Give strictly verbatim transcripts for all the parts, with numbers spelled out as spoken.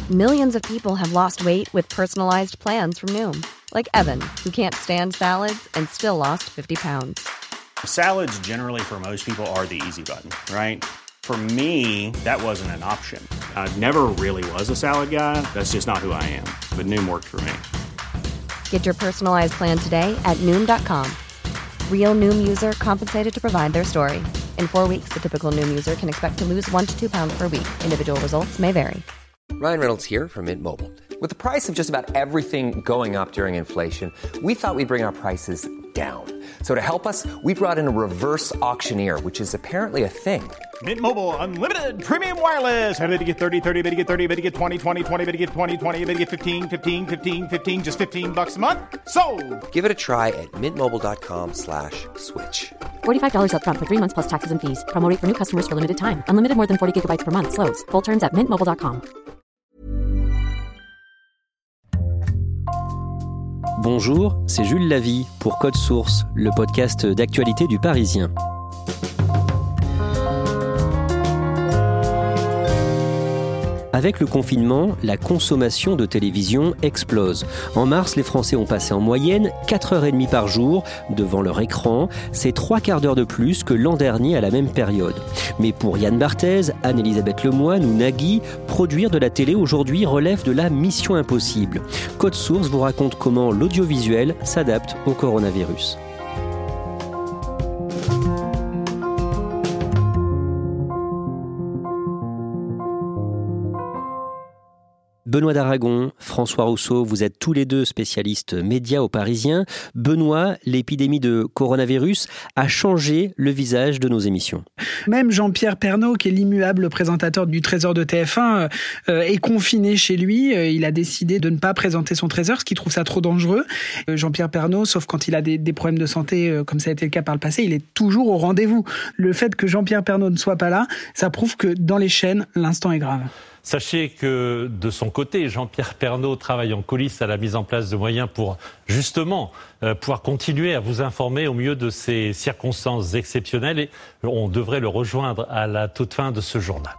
Millions of people have lost weight with personalized plans from Noom. Like Evan, who can't stand salads and still lost fifty pounds. Salads generally for most people are the easy button, right? For me, that wasn't an option. I never really was a salad guy. That's just not who I am. But Noom worked for me. Get your personalized plan today at Noom dot com. Real Noom user compensated to provide their story. In four weeks, the typical Noom user can expect to lose one to two pounds per week. Individual results may vary. Ryan Reynolds here from Mint Mobile. With the price of just about everything going up during inflation, we thought we'd bring our prices down. So to help us, we brought in a reverse auctioneer, which is apparently a thing. Mint Mobile Unlimited Premium Wireless. How to get thirty, thirty, how to get thirty, how to get twenty, twenty, twenty, how to get twenty, twenty, how to get fifteen, fifteen, fifteen, fifteen, just fifteen bucks a month? Sold! Give it a try at mintmobile.com slash switch. forty-five dollars up front for three months plus taxes and fees. Promo rate for new customers for limited time. Unlimited more than forty gigabytes per month. Slows full terms at mint mobile dot com. Bonjour, c'est Jules Lavie pour Code Source, le podcast d'actualité du Parisien. Avec le confinement, la consommation de télévision explose. En mars, les Français ont passé en moyenne quatre heures trente par jour devant leur écran. C'est trois quarts d'heure de plus que l'an dernier à la même période. Mais pour Yann Barthès, Anne-Elisabeth Lemoine ou Nagui, produire de la télé aujourd'hui relève de la mission impossible. Code Source vous raconte comment l'audiovisuel s'adapte au coronavirus. Benoît d'Aragon, François Rousseau, vous êtes tous les deux spécialistes médias au Parisien. Benoît, l'épidémie de coronavirus a changé le visage de nos émissions. Même Jean-Pierre Pernaut, qui est l'immuable présentateur du Trésor de T F un, euh, est confiné chez lui. Euh, il a décidé de ne pas présenter son Trésor, parce qu'il trouve ça trop dangereux. Euh, Jean-Pierre Pernaut, sauf quand il a des, des problèmes de santé, euh, comme ça a été le cas par le passé, il est toujours au rendez-vous. Le fait que Jean-Pierre Pernaut ne soit pas là, ça prouve que dans les chaînes, l'instant est grave. Sachez que de son côté, Jean-Pierre Pernaut travaille en coulisses à la mise en place de moyens pour justement euh, pouvoir continuer à vous informer au milieu de ces circonstances exceptionnelles et on devrait le rejoindre à la toute fin de ce journal.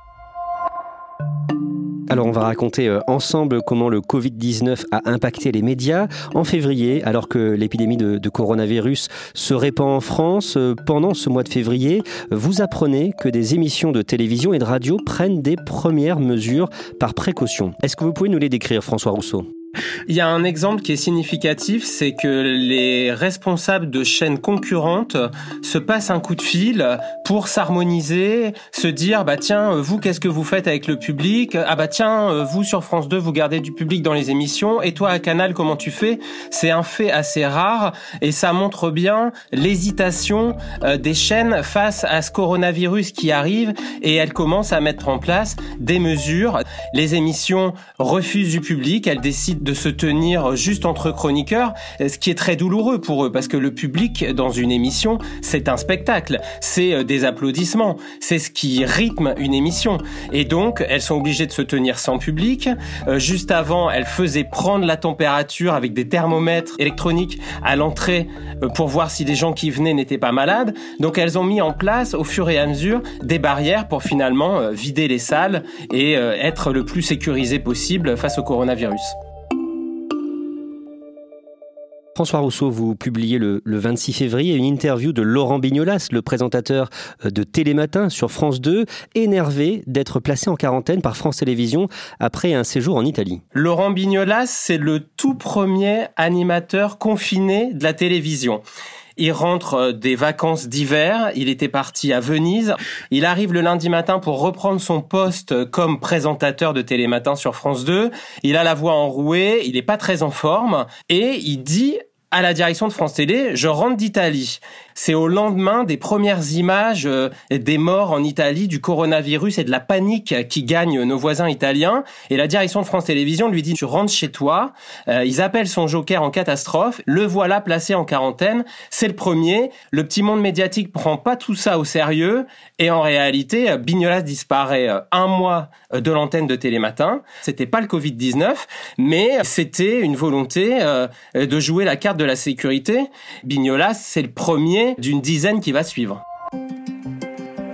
Alors on va raconter ensemble comment le covid dix-neuf a impacté les médias. En février, alors que l'épidémie de, de coronavirus se répand en France, pendant ce mois de février, vous apprenez que des émissions de télévision et de radio prennent des premières mesures par précaution. Est-ce que vous pouvez nous les décrire, François Rousseau ? Il y a un exemple qui est significatif, c'est que les responsables de chaînes concurrentes se passent un coup de fil pour s'harmoniser, se dire bah tiens, vous qu'est-ce que vous faites avec le public ? Ah bah tiens, vous sur France deux, vous gardez du public dans les émissions et toi à Canal, comment tu fais ? C'est un fait assez rare et ça montre bien l'hésitation des chaînes face à ce coronavirus qui arrive et elles commencent à mettre en place des mesures. Les émissions refusent du public, elles décident de se tenir juste entre chroniqueurs, ce qui est très douloureux pour eux, parce que le public, dans une émission, c'est un spectacle, c'est des applaudissements, c'est ce qui rythme une émission. Et donc, elles sont obligées de se tenir sans public. Euh, juste avant, elles faisaient prendre la température avec des thermomètres électroniques à l'entrée euh, pour voir si les gens qui venaient n'étaient pas malades. Donc, elles ont mis en place, au fur et à mesure, des barrières pour finalement euh, vider les salles et euh, être le plus sécurisé possible face au coronavirus. François Rousseau, vous publiez le, le vingt-six février une interview de Laurent Bignolas, le présentateur de Télématin sur France deux, énervé d'être placé en quarantaine par France Télévisions après un séjour en Italie. Laurent Bignolas, c'est le tout premier animateur confiné de la télévision. Il rentre des vacances d'hiver, il était parti à Venise. Il arrive le lundi matin pour reprendre son poste comme présentateur de Télématin sur France deux. Il a la voix enrouée, il n'est pas très en forme et il dit à la direction de France Télé, je rentre d'Italie. C'est au lendemain des premières images euh, des morts en Italie, du coronavirus et de la panique qui gagne nos voisins italiens. Et la direction de France Télévisions lui dit, tu rentres chez toi. Euh, ils appellent son joker en catastrophe. Le voilà placé en quarantaine. C'est le premier. Le petit monde médiatique prend pas tout ça au sérieux. Et en réalité, Bignolas disparaît un mois de l'antenne de Télématin. C'était pas le covid dix-neuf, mais c'était une volonté euh, de jouer la carte de la sécurité. Bignolas, c'est le premier d'une dizaine qui va suivre.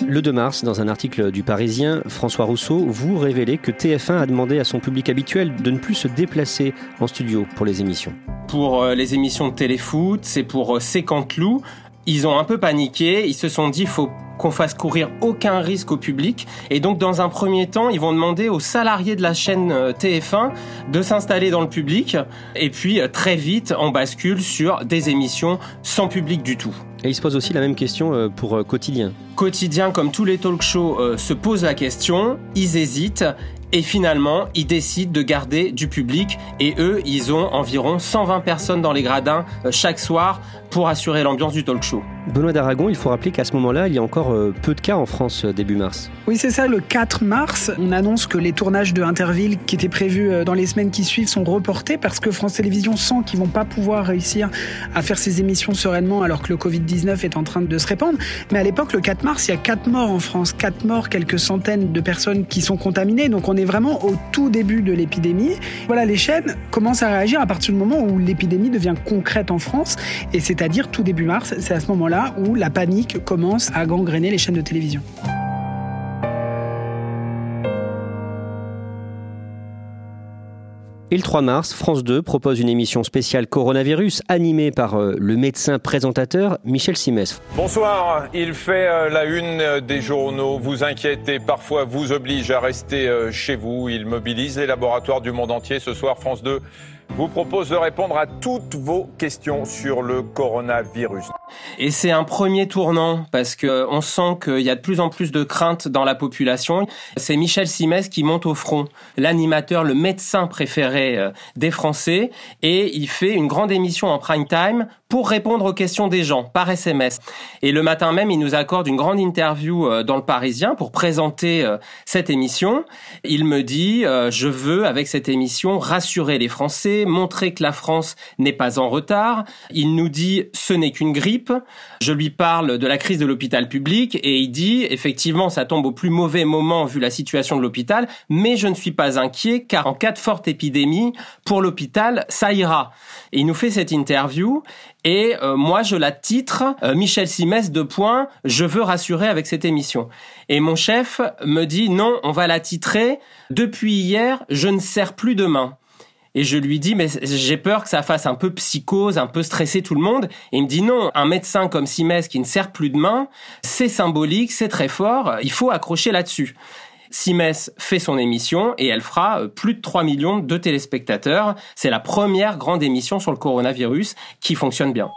Le deux mars, dans un article du Parisien, François Rousseau, vous révélez que T F un a demandé à son public habituel de ne plus se déplacer en studio pour les émissions. Pour les émissions de téléfoot, c'est pour C'est Canteloup. Ils ont un peu paniqué, ils se sont dit faut qu'on fasse courir aucun risque au public. Et donc, dans un premier temps, ils vont demander aux salariés de la chaîne T F un de s'installer dans le public. Et puis, très vite, on bascule sur des émissions sans public du tout. Et il se pose aussi la même question pour Quotidien. Quotidien, comme tous les talk-shows, euh, se pose la question, ils hésitent. Et finalement, ils décident de garder du public. Et eux, ils ont environ cent vingt personnes dans les gradins euh, chaque soir pour assurer l'ambiance du talk-show. Benoît d'Aragon, il faut rappeler qu'à ce moment-là, il y a encore euh, peu de cas en France euh, début mars. Oui, c'est ça. Le quatre mars, on annonce que les tournages de Interville qui étaient prévus euh, dans les semaines qui suivent sont reportés parce que France Télévisions sent qu'ils vont pas pouvoir réussir à faire ces émissions sereinement alors que le covid dix-neuf est en train de se répandre. Mais à l'époque, le quatre mars, il y a quatre morts en France. quatre morts, quelques centaines de personnes qui sont contaminées. Donc on est vraiment au tout début de l'épidémie. Voilà, les chaînes commencent à réagir à partir du moment où l'épidémie devient concrète en France. Et c'est-à-dire tout début mars, c'est à ce moment-là où la panique commence à gangréner les chaînes de télévision. Et le trois mars, France deux propose une émission spéciale coronavirus animée par euh, le médecin présentateur Michel Simès. Bonsoir, il fait euh, la une des journaux, vous inquiète et parfois vous oblige à rester euh, chez vous. Il mobilise les laboratoires du monde entier. Ce soir, France deux vous propose de répondre à toutes vos questions sur le coronavirus. Et c'est un premier tournant parce que on sent qu'il y a de plus en plus de crainte dans la population. C'est Michel Simès qui monte au front, l'animateur, le médecin préféré des Français, et il fait une grande émission en prime time pour répondre aux questions des gens par S M S. Et le matin même, il nous accorde une grande interview dans le Parisien pour présenter cette émission. Il me dit euh, je veux avec cette émission rassurer les Français, montrer que la France n'est pas en retard. Il nous dit ce n'est qu'une grippe. Je lui parle de la crise de l'hôpital public et il dit effectivement ça tombe au plus mauvais moment vu la situation de l'hôpital, mais je ne suis pas inquiet car en cas de forte épidémie pour l'hôpital ça ira. Et il nous fait cette interview. Et euh, moi, je la titre euh, Michel Simès, deux points, je veux rassurer avec cette émission. Et mon chef me dit non, on va la titrer depuis hier, je ne serre plus de main. Et je lui dis, mais j'ai peur que ça fasse un peu psychose, un peu stresser tout le monde. Et il me dit non, un médecin comme Simès qui ne serre plus de main, c'est symbolique, c'est très fort, il faut accrocher là-dessus. Simès fait son émission et elle fera plus de trois millions de téléspectateurs. C'est la première grande émission sur le coronavirus qui fonctionne bien.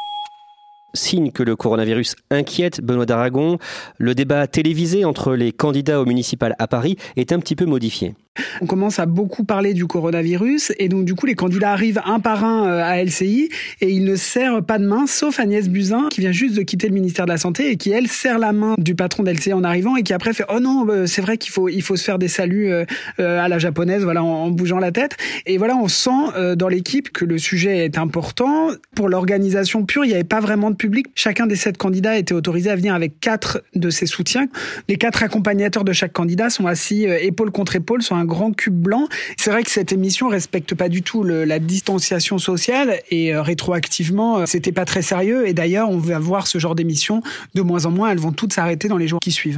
Signe que le coronavirus inquiète Benoît d'Aragon, le débat télévisé entre les candidats au municipal à Paris est un petit peu modifié. On commence à beaucoup parler du coronavirus et donc du coup les candidats arrivent un par un à L C I et ils ne serrent pas de main sauf Agnès Buzyn qui vient juste de quitter le ministère de la Santé et qui elle serre la main du patron d'L C I en arrivant et qui après fait oh non c'est vrai qu'il faut il faut se faire des saluts à la japonaise voilà en, en bougeant la tête et voilà on sent dans l'équipe que le sujet est important. Pour l'organisation pure il n'y avait pas vraiment de public. Chacun des sept candidats était autorisé à venir avec quatre de ses soutiens. Les quatre accompagnateurs de chaque candidat sont assis épaule contre épaule sur un grand cube blanc. C'est vrai que cette émission respecte pas du tout le, la distanciation sociale et euh, rétroactivement, euh, c'était pas très sérieux. Et d'ailleurs, on va voir ce genre d'émission de moins en moins. Elles vont toutes s'arrêter dans les jours qui suivent.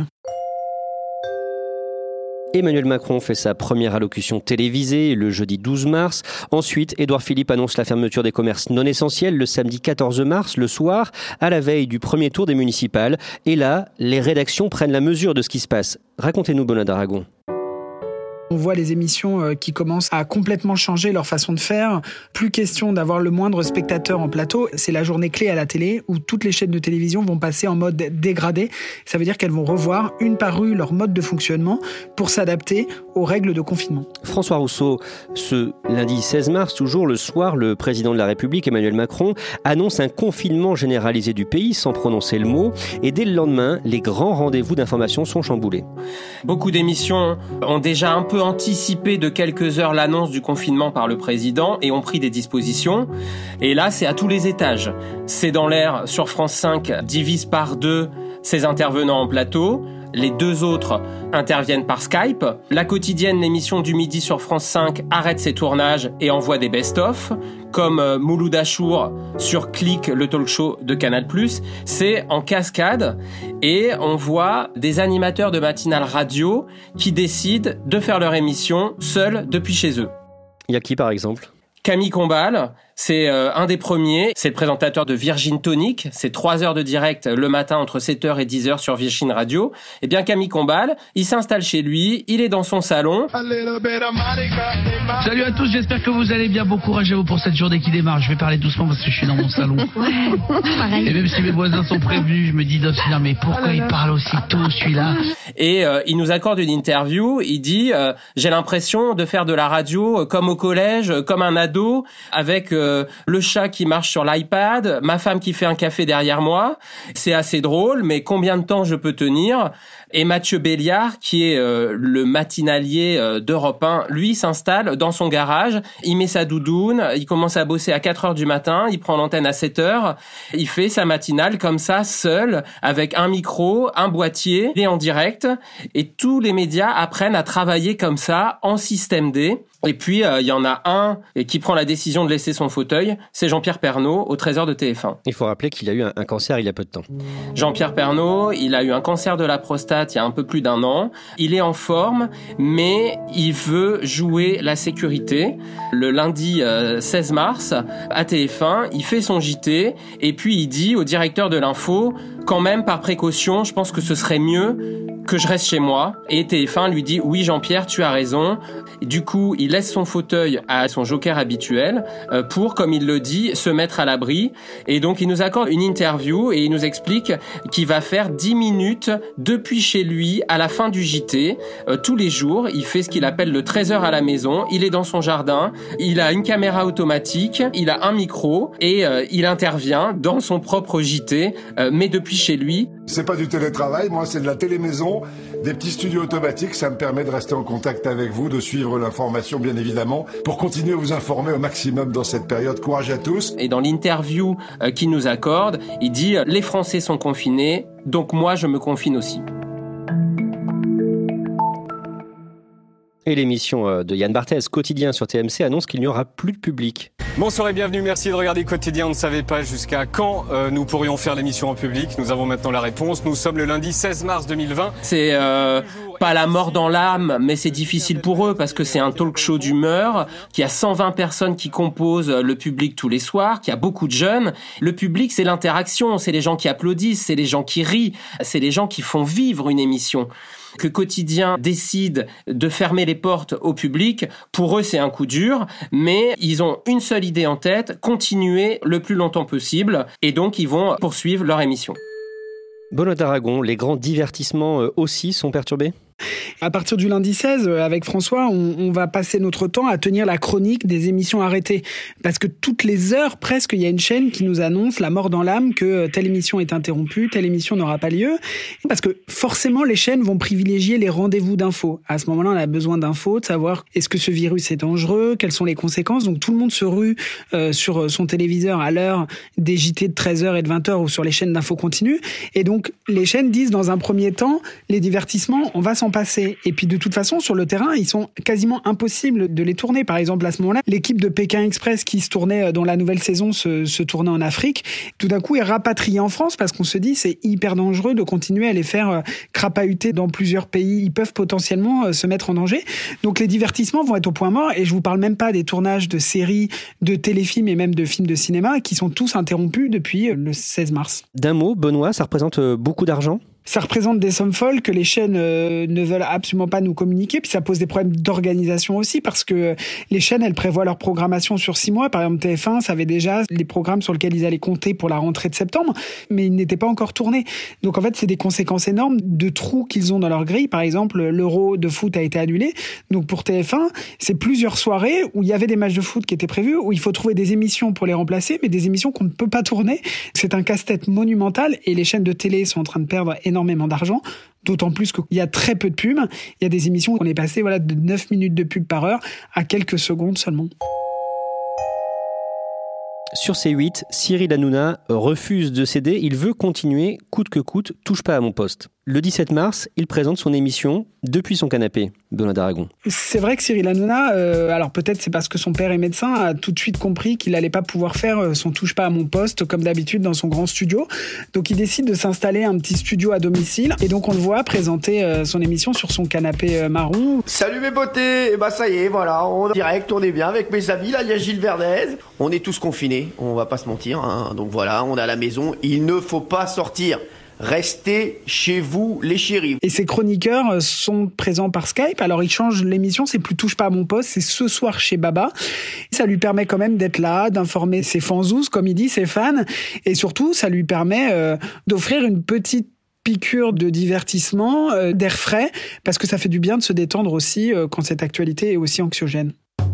Emmanuel Macron fait sa première allocution télévisée le jeudi douze mars. Ensuite, Édouard Philippe annonce la fermeture des commerces non essentiels le samedi quatorze mars, le soir, à la veille du premier tour des municipales. Et là, les rédactions prennent la mesure de ce qui se passe. Racontez-nous, Benoît d'Aragon. On voit les émissions qui commencent à complètement changer leur façon de faire. Plus question d'avoir le moindre spectateur en plateau. C'est la journée clé à la télé où toutes les chaînes de télévision vont passer en mode dégradé. Ça veut dire qu'elles vont revoir une par une leur mode de fonctionnement pour s'adapter aux règles de confinement. François Rousseau, ce lundi seize mars, toujours le soir, le président de la République, Emmanuel Macron, annonce un confinement généralisé du pays sans prononcer le mot. Et dès le lendemain, les grands rendez-vous d'information sont chamboulés. Beaucoup d'émissions ont déjà un peu anticipé de quelques heures l'annonce du confinement par le président et ont pris des dispositions. Et là, c'est à tous les étages. C'est dans l'air sur France cinq, divise par deux ses intervenants en plateau. Les deux autres interviennent par Skype. La Quotidienne, l'émission du midi sur France cinq, arrête ses tournages et envoie des best-of, comme Mouloud Achour sur Click, le talk show de Canal plus. C'est en cascade et on voit des animateurs de matinale radio qui décident de faire leur émission seuls depuis chez eux. Il y a qui par exemple ? Camille Combal, c'est euh, un des premiers. C'est le présentateur de Virgin Tonic. C'est trois heures de direct le matin entre sept heures et dix heures sur Virgin Radio. Eh bien, Camille Combal, il s'installe chez lui. Il est dans son salon. Salut à tous, j'espère que vous allez bien. Bon courage à vous pour cette journée qui démarre. Je vais parler doucement parce que je suis dans mon salon. Et même si mes voisins sont prévenus, je me dis, non, mais pourquoi il parle aussi tôt, celui-là ? Et euh, il nous accorde une interview. Il dit, euh, j'ai l'impression de faire de la radio euh, comme au collège, euh, comme un ado, avec... Euh, le chat qui marche sur l'iPad, ma femme qui fait un café derrière moi. C'est assez drôle, mais combien de temps je peux tenir ? Et Mathieu Béliard, qui est euh, le matinalier euh, d'Europe un, lui s'installe dans son garage, il met sa doudoune, il commence à bosser à quatre heures du matin, il prend l'antenne à sept heures, il fait sa matinale comme ça, seul, avec un micro, un boîtier, il est en direct, et tous les médias apprennent à travailler comme ça, en système D. Et puis, il euh, y en a un qui prend la décision de laisser son fauteuil, c'est Jean-Pierre Pernaut, au Trésor de T F un. Il faut rappeler qu'il a eu un, un cancer il y a peu de temps. Jean-Pierre Pernaut, il a eu un cancer de la prostate il y a un peu plus d'un an. Il est en forme, mais il veut jouer la sécurité. Le lundi euh, seize mars, à T F un, il fait son J T, et puis il dit au directeur de l'info, quand même, par précaution, je pense que ce serait mieux que je reste chez moi. Et T F un lui dit, oui Jean-Pierre, tu as raison. Et du coup, il laisse son fauteuil à son joker habituel euh, pour, comme il le dit, se mettre à l'abri. Et donc, il nous accorde une interview et il nous explique qu'il va faire dix minutes depuis chez lui à la fin du J T. Euh, tous les jours, il fait ce qu'il appelle le treize heures à la maison. Il est dans son jardin, il a une caméra automatique, il a un micro et euh, il intervient dans son propre J T, euh, mais depuis chez lui. C'est pas du télétravail, moi c'est de la télémaison, des petits studios automatiques, ça me permet de rester en contact avec vous, de suivre l'information bien évidemment, pour continuer à vous informer au maximum dans cette période. Courage à tous. Et dans l'interview euh, qu'il nous accorde, il dit « Les Français sont confinés, donc moi je me confine aussi ». Et l'émission de Yann Barthès, Quotidien sur T M C, annonce qu'il n'y aura plus de public. Bonsoir et bienvenue, merci de regarder Quotidien. On ne savait pas jusqu'à quand euh, nous pourrions faire l'émission en public. Nous avons maintenant la réponse. Nous sommes le lundi seize mars deux mille vingt. C'est euh, pas la mort dans l'âme, mais c'est difficile pour eux parce que c'est un talk show d'humeur, qu'il y a cent vingt personnes qui composent le public tous les soirs, qu'il y a beaucoup de jeunes. Le public, c'est l'interaction, c'est les gens qui applaudissent, c'est les gens qui rient, c'est les gens qui font vivre une émission. Que Quotidien décide de fermer les portes au public, pour eux c'est un coup dur, mais ils ont une seule idée en tête, continuer le plus longtemps possible, et donc ils vont poursuivre leur émission. Benoît d'Aragon, les grands divertissements aussi sont perturbés ? À partir du lundi seize, avec François, on, on va passer notre temps à tenir la chronique des émissions arrêtées. Parce que toutes les heures, presque, il y a une chaîne qui nous annonce la mort dans l'âme que telle émission est interrompue, telle émission n'aura pas lieu. Parce que forcément, les chaînes vont privilégier les rendez-vous d'infos. À ce moment-là, on a besoin d'infos, de savoir est-ce que ce virus est dangereux, quelles sont les conséquences. Donc tout le monde se rue euh, sur son téléviseur à l'heure des J T de treize heures et de vingt heures ou sur les chaînes d'infos continues. Et donc les chaînes disent dans un premier temps, les divertissements, on va s'en passer. Et puis de toute façon, sur le terrain, ils sont quasiment impossibles de les tourner. Par exemple, à ce moment-là, l'équipe de Pékin Express qui se tournait dans la nouvelle saison se, se tournait en Afrique, tout d'un coup est rapatriée en France parce qu'on se dit c'est hyper dangereux de continuer à les faire crapahuter dans plusieurs pays. Ils peuvent potentiellement se mettre en danger. Donc les divertissements vont être au point mort et je vous parle même pas des tournages de séries, de téléfilms et même de films de cinéma qui sont tous interrompus depuis le seize mars. D'un mot, Benoît, ça représente beaucoup d'argent ? Ça représente des sommes folles que les chaînes euh, ne veulent absolument pas nous communiquer. Puis ça pose des problèmes d'organisation aussi parce que les chaînes, elles prévoient leur programmation sur six mois. Par exemple, T F un savait déjà les programmes sur lesquels ils allaient compter pour la rentrée de septembre, mais ils n'étaient pas encore tournés. Donc en fait, c'est des conséquences énormes de trous qu'ils ont dans leur grille. Par exemple, l'Euro de foot a été annulé. Donc pour T F un, c'est plusieurs soirées où il y avait des matchs de foot qui étaient prévus, où il faut trouver des émissions pour les remplacer, mais des émissions qu'on ne peut pas tourner. C'est un casse-tête monumental et les chaînes de télé sont en train de perdre énormément énormément d'argent, d'autant plus qu'il y a très peu de pubs. Il y a des émissions où on est passé voilà, de neuf minutes de pub par heure à quelques secondes seulement. Sur C huit, Cyril Hanouna refuse de céder. Il veut continuer, coûte que coûte, touche pas à mon poste. Le dix-sept mars, il présente son émission depuis son canapé, Benoît d'Aragon. C'est vrai que Cyril Hanouna, euh, alors peut-être c'est parce que son père est médecin, a tout de suite compris qu'il n'allait pas pouvoir faire son touche pas à mon poste comme d'habitude dans son grand studio. Donc il décide de s'installer un petit studio à domicile et donc on le voit présenter euh, son émission sur son canapé euh, marron. Salut mes beautés, et bah ça y est, voilà, on est direct, on est bien avec mes amis, là il y a Gilles Verdez. On est tous confinés, on va pas se mentir, hein. Donc voilà, on est à la maison, il ne faut pas sortir. Restez chez vous, les chéris. Et ses chroniqueurs sont présents par Skype. Alors, ils changent l'émission. C'est plus touche pas à mon poste. C'est ce soir chez Baba. Ça lui permet quand même d'être là, d'informer ses fanzous, comme il dit, ses fans. Et surtout, ça lui permet euh, d'offrir une petite piqûre de divertissement, euh, d'air frais, parce que ça fait du bien de se détendre aussi euh, quand cette actualité est aussi anxiogène.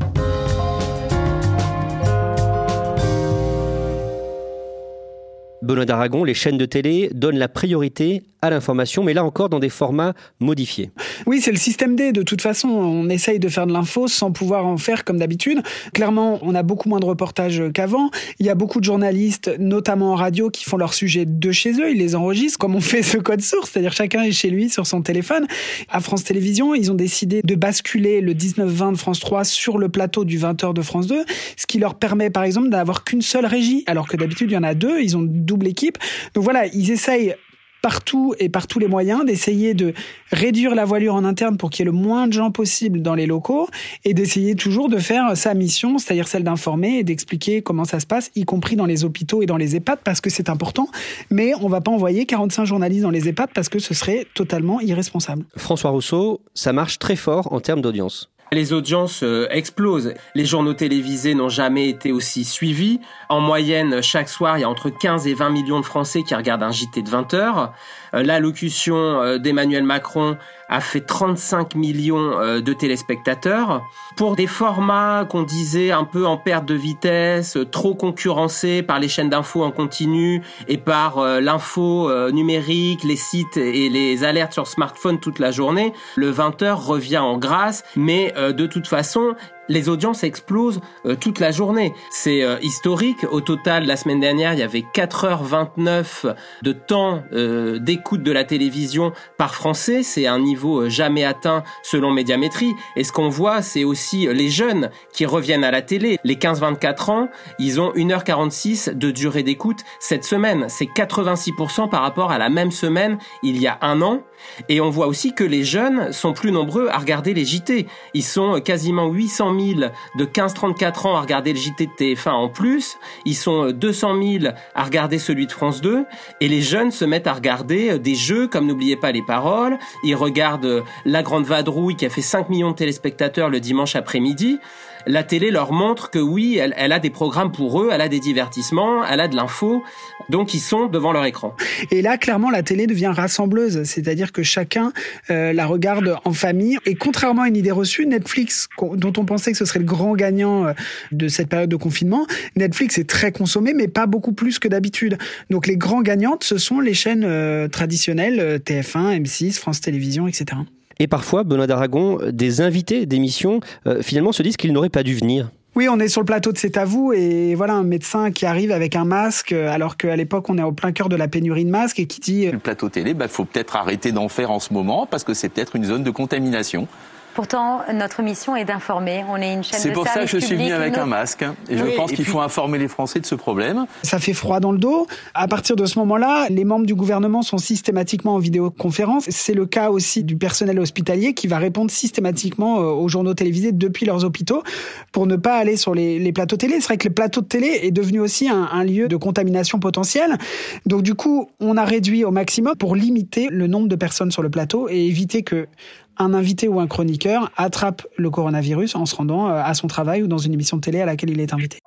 Benoît d'Aragon, les chaînes de télé donnent la priorité à l'information, mais là encore dans des formats modifiés. Oui, c'est le système D. De toute façon, on essaye de faire de l'info sans pouvoir en faire comme d'habitude. Clairement, on a beaucoup moins de reportages qu'avant. Il y a beaucoup de journalistes, notamment en radio, qui font leurs sujets de chez eux. Ils les enregistrent comme on fait ce code source, c'est-à-dire chacun est chez lui sur son téléphone. À France Télévisions, ils ont décidé de basculer le dix-neuf vingt de France trois sur le plateau du vingt heures de France deux, ce qui leur permet par exemple d'avoir qu'une seule régie, alors que d'habitude il y en a deux, ils ont une double équipe. Donc voilà, ils essayent partout et par tous les moyens d'essayer de réduire la voilure en interne pour qu'il y ait le moins de gens possible dans les locaux et d'essayer toujours de faire sa mission, c'est-à-dire celle d'informer et d'expliquer comment ça se passe, y compris dans les hôpitaux et dans les EHPAD, parce que c'est important. Mais on va pas envoyer quarante-cinq journalistes dans les EHPAD parce que ce serait totalement irresponsable. François Rousseau, ça marche très fort en termes d'audience. Les audiences euh, explosent. Les journaux télévisés n'ont jamais été aussi suivis. En moyenne, chaque soir, il y a entre quinze et vingt millions de Français qui regardent un J T de vingt heures. Euh, l'allocution euh, d'Emmanuel Macron a fait trente-cinq millions euh, de téléspectateurs. Pour des formats qu'on disait un peu en perte de vitesse, euh, trop concurrencés par les chaînes d'infos en continu et par euh, l'info euh, numérique, les sites et les alertes sur smartphone toute la journée, le vingt heures revient en grâce, mais euh, de toute façon, les audiences explosent euh, toute la journée. C'est euh, historique. Au total, la semaine dernière, il y avait quatre heures vingt-neuf de temps euh, d'écoute de la télévision par Français. C'est un niveau euh, jamais atteint selon Médiamétrie. Et ce qu'on voit, c'est aussi les jeunes qui reviennent à la télé. Les quinze vingt-quatre ans, ils ont une heure quarante-six de durée d'écoute cette semaine. C'est quatre-vingt-six pour cent par rapport à la même semaine il y a un an. Et on voit aussi que les jeunes sont plus nombreux à regarder les J T. Ils sont quasiment huit cent mille de quinze trente-quatre ans à regarder le J T de T F un en plus. Ils sont deux cent mille à regarder celui de France deux. Et les jeunes se mettent à regarder des jeux comme N'oubliez pas les paroles. Ils regardent La Grande Vadrouille qui a fait cinq millions de téléspectateurs le dimanche après-midi. La télé leur montre que oui, elle, elle a des programmes pour eux, elle a des divertissements, elle a de l'info, donc ils sont devant leur écran. Et là, clairement, la télé devient rassembleuse, c'est-à-dire que chacun euh, la regarde en famille. Et contrairement à une idée reçue, Netflix, dont on pensait que ce serait le grand gagnant de cette période de confinement, Netflix est très consommé, mais pas beaucoup plus que d'habitude. Donc les grands gagnantes, ce sont les chaînes euh, traditionnelles, T F un, M six, France Télévisions, et cetera. Et parfois, Benoît d'Aragon, des invités d'émissions, euh, finalement, se disent qu'ils n'auraient pas dû venir. Oui, on est sur le plateau de C'est à vous et voilà un médecin qui arrive avec un masque alors qu'à l'époque on est au plein cœur de la pénurie de masques et qui dit... Le plateau télé, bah, faut peut-être arrêter d'en faire en ce moment parce que c'est peut-être une zone de contamination. Pourtant, notre mission est d'informer. On est une chaîne de service public. C'est pour ça que je suis venu avec nos... un masque. Et je oui, pense et qu'il puis... faut informer les Français de ce problème. Ça fait froid dans le dos. À partir de ce moment-là, les membres du gouvernement sont systématiquement en vidéoconférence. C'est le cas aussi du personnel hospitalier qui va répondre systématiquement aux journaux télévisés depuis leurs hôpitaux pour ne pas aller sur les, les plateaux télé. C'est vrai que le plateau de télé est devenu aussi un, un lieu de contamination potentielle. Donc du coup, on a réduit au maximum pour limiter le nombre de personnes sur le plateau et éviter que un invité ou un chroniqueur attrape le coronavirus en se rendant à son travail ou dans une émission de télé à laquelle il est invité.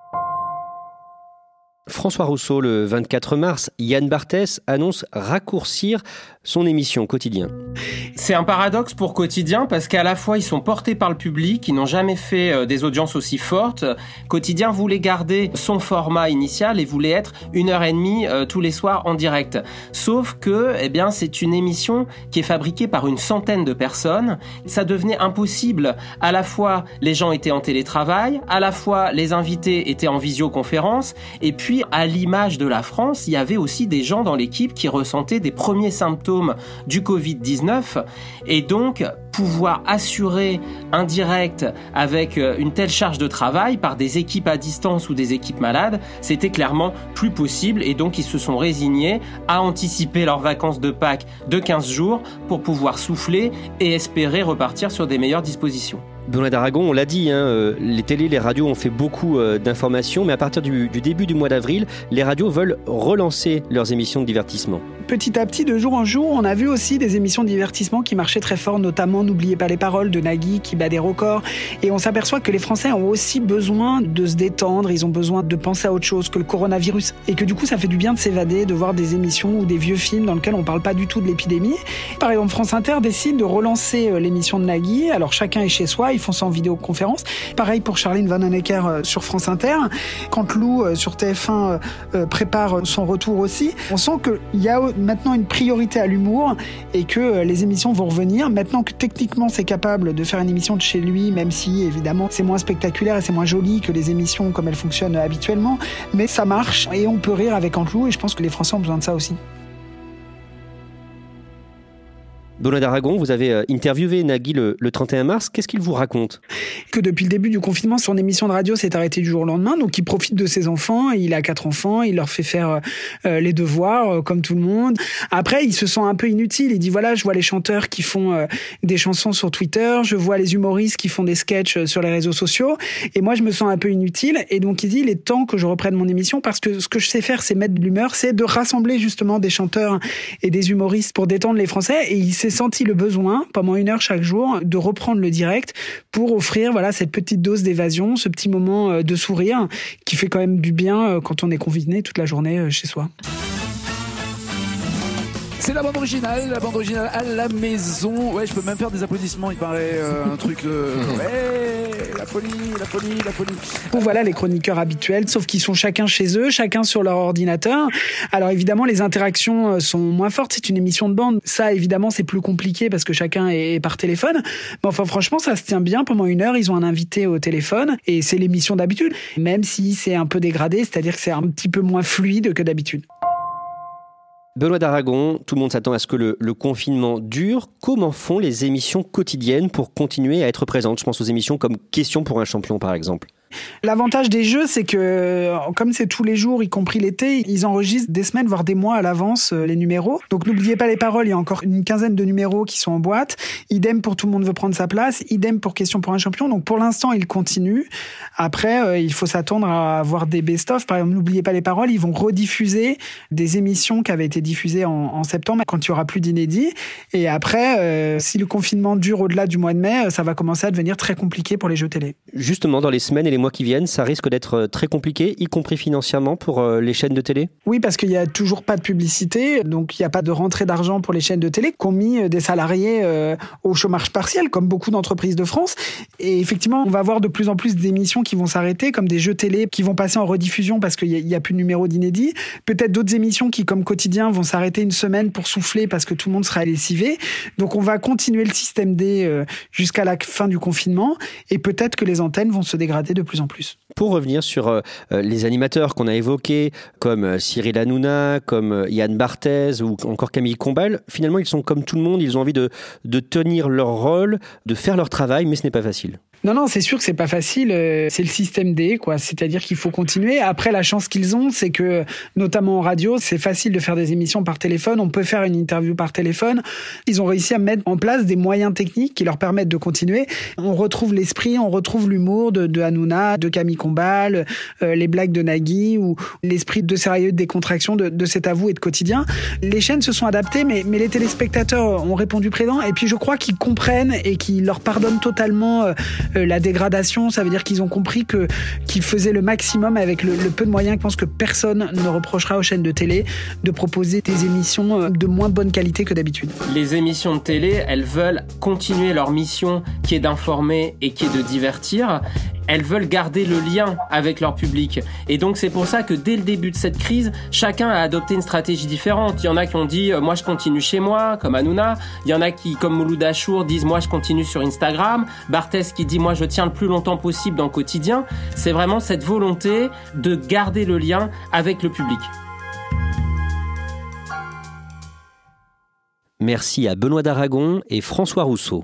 François Rousseau, le vingt-quatre mars, Yann Barthès annonce raccourcir son émission Quotidien. C'est un paradoxe pour Quotidien parce qu'à la fois ils sont portés par le public, ils n'ont jamais fait des audiences aussi fortes. Quotidien voulait garder son format initial et voulait être une heure et demie euh, tous les soirs en direct. Sauf que, eh bien, c'est une émission qui est fabriquée par une centaine de personnes. Ça devenait impossible. À la fois, les gens étaient en télétravail, à la fois les invités étaient en visioconférence, et puis puis, à l'image de la France, il y avait aussi des gens dans l'équipe qui ressentaient des premiers symptômes du covid dix-neuf et donc pouvoir assurer un direct avec une telle charge de travail par des équipes à distance ou des équipes malades, c'était clairement plus possible et donc ils se sont résignés à anticiper leurs vacances de Pâques de quinze jours pour pouvoir souffler et espérer repartir sur des meilleures dispositions. Benoît d'Aragon, on l'a dit, hein, les télés, les radios ont fait beaucoup euh, d'informations, mais à partir du, du début du mois d'avril, les radios veulent relancer leurs émissions de divertissement. Petit à petit, de jour en jour, on a vu aussi des émissions de divertissement qui marchaient très fort, notamment N'oubliez pas les paroles de Nagui qui bat des records. Et on s'aperçoit que les Français ont aussi besoin de se détendre, ils ont besoin de penser à autre chose que le coronavirus. Et que du coup, ça fait du bien de s'évader, de voir des émissions ou des vieux films dans lesquels on parle pas du tout de l'épidémie. Par exemple, France Inter décide de relancer l'émission de Nagui. Alors chacun est chez soi, ils font ça en vidéoconférence. Pareil pour Charline Vanhoenacker sur France Inter. Quand Lou sur T F un prépare son retour aussi, on sent qu'il y a maintenant une priorité à l'humour et que les émissions vont revenir. Maintenant que techniquement c'est capable de faire une émission de chez lui, même si évidemment c'est moins spectaculaire et c'est moins joli que les émissions comme elles fonctionnent habituellement, mais ça marche et on peut rire avec Antelou et je pense que les Français ont besoin de ça aussi. Benoît d'Aragon, vous avez interviewé Nagui le, le trente et un mars. Qu'est-ce qu'il vous raconte ? Que depuis le début du confinement, son émission de radio s'est arrêtée du jour au lendemain. Donc, il profite de ses enfants. Il a quatre enfants. Il leur fait faire euh, les devoirs, euh, comme tout le monde. Après, il se sent un peu inutile. Il dit, voilà, je vois les chanteurs qui font euh, des chansons sur Twitter. Je vois les humoristes qui font des sketchs sur les réseaux sociaux. Et moi, je me sens un peu inutile. Et donc, il dit, il est temps que je reprenne mon émission parce que ce que je sais faire, c'est mettre de l'humeur. C'est de rassembler justement des chanteurs et des humoristes pour détendre les Français. Et il s'est senti le besoin, pendant une heure chaque jour, de reprendre le direct pour offrir voilà cette petite dose d'évasion, ce petit moment de sourire qui fait quand même du bien quand on est confiné toute la journée chez soi. C'est la bande originale, la bande originale à la maison. Ouais, je peux même faire des applaudissements, il paraît euh, un truc de... Ouais, la folie, la folie, la folie. Bon, voilà les chroniqueurs habituels, sauf qu'ils sont chacun chez eux, chacun sur leur ordinateur. Alors évidemment, les interactions sont moins fortes, c'est une émission de bande. Ça, évidemment, c'est plus compliqué parce que chacun est par téléphone. Mais enfin, franchement, ça se tient bien. Pendant une heure, ils ont un invité au téléphone et c'est l'émission d'habitude, même si c'est un peu dégradé, c'est-à-dire que c'est un petit peu moins fluide que d'habitude. Benoît d'Aragon, tout le monde s'attend à ce que le, le confinement dure. Comment font les émissions quotidiennes pour continuer à être présentes ? Je pense aux émissions comme Question pour un champion, par exemple. L'avantage des jeux, c'est que comme c'est tous les jours, y compris l'été, ils enregistrent des semaines, voire des mois à l'avance les numéros. Donc n'oubliez pas les paroles, il y a encore une quinzaine de numéros qui sont en boîte. Idem pour Tout le monde veut prendre sa place, idem pour Question pour un champion. Donc pour l'instant, ils continuent. Après, euh, il faut s'attendre à avoir des best-of. Par exemple, n'oubliez pas les paroles, ils vont rediffuser des émissions qui avaient été diffusées en, en septembre, quand il y aura plus d'inédits. Et après, euh, si le confinement dure au-delà du mois de mai, ça va commencer à devenir très compliqué pour les jeux télé. Justement, dans les semaines et les mois qui viennent, ça risque d'être très compliqué, y compris financièrement pour les chaînes de télé ? Oui, parce qu'il n'y a toujours pas de publicité, donc il n'y a pas de rentrée d'argent pour les chaînes de télé qui ont mis des salariés euh, au chômage partiel, comme beaucoup d'entreprises de France. Et effectivement, on va avoir de plus en plus d'émissions qui vont s'arrêter, comme des jeux télé qui vont passer en rediffusion parce qu'il n'y a, a plus de numéro d'inédit. Peut-être d'autres émissions qui, comme Quotidien, vont s'arrêter une semaine pour souffler parce que tout le monde sera lessivé. Donc on va continuer le système D euh, jusqu'à la fin du confinement et peut-être que les antennes vont se dégrader de plus en plus. Pour revenir sur euh, les animateurs qu'on a évoqués, comme euh, Cyril Hanouna, comme euh, Yann Barthès ou encore Camille Combal, finalement ils sont comme tout le monde, ils ont envie de, de tenir leur rôle, de faire leur travail, mais ce n'est pas facile. Non, non, c'est sûr que c'est pas facile. C'est le système D, quoi. C'est-à-dire qu'il faut continuer. Après, la chance qu'ils ont, c'est que, notamment en radio, c'est facile de faire des émissions par téléphone. On peut faire une interview par téléphone. Ils ont réussi à mettre en place des moyens techniques qui leur permettent de continuer. On retrouve l'esprit, on retrouve l'humour de, de Hanouna, de Camille Combal, euh, les blagues de Nagui ou l'esprit de sérieux, de décontraction de, de C'est à vous et de Quotidien. Les chaînes se sont adaptées, mais, mais les téléspectateurs ont répondu présent. Et puis, je crois qu'ils comprennent et qu'ils leur pardonnent totalement euh, la dégradation. Ça veut dire qu'ils ont compris que, qu'ils faisaient le maximum avec le, le peu de moyens. Je pense que personne ne reprochera aux chaînes de télé de proposer des émissions de moins bonne qualité que d'habitude. Les émissions de télé, elles veulent continuer leur mission qui est d'informer et qui est de divertir. elles veulent garder le lien avec leur public. Et donc c'est pour ça que dès le début de cette crise, chacun a adopté une stratégie différente. Il y en a qui ont dit euh, moi je continue chez moi, comme Hanouna. Il y en a qui, comme Mouloud Achour, disent moi je continue sur Instagram. Barthès qui dit moi je tiens le plus longtemps possible dans le quotidien. C'est vraiment cette volonté de garder le lien avec le public. Merci à Benoît d'Aragon et François Rousseau.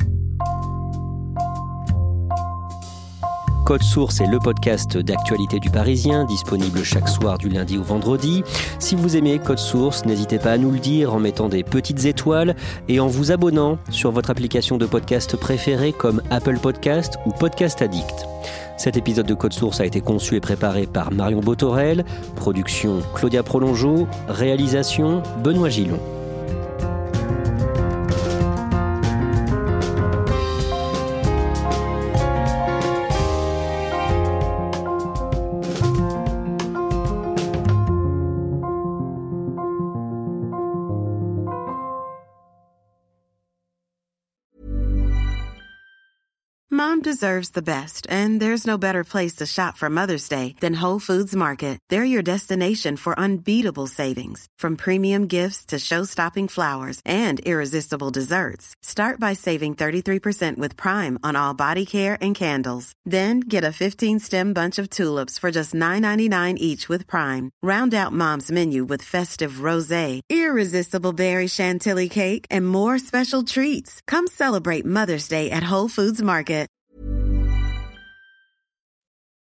Code Source est le podcast d'actualité du Parisien, disponible chaque soir du lundi au vendredi. Si vous aimez Code Source, n'hésitez pas à nous le dire en mettant des petites étoiles et en vous abonnant sur votre application de podcast préférée comme Apple Podcast ou Podcast Addict. Cet épisode de Code Source a été conçu et préparé par Marion Botorel, production Claudia Prolongeau, réalisation Benoît Gillon. Mom deserves the best, and there's no better place to shop for Mother's Day than Whole Foods Market. They're your destination for unbeatable savings, from premium gifts to show-stopping flowers and irresistible desserts. Start by saving thirty-three percent with Prime on all body care and candles. Then get a fifteen-stem bunch of tulips for just nine ninety-nine each with Prime. Round out Mom's menu with festive rosé, irresistible berry chantilly cake, and more special treats. Come celebrate Mother's Day at Whole Foods Market.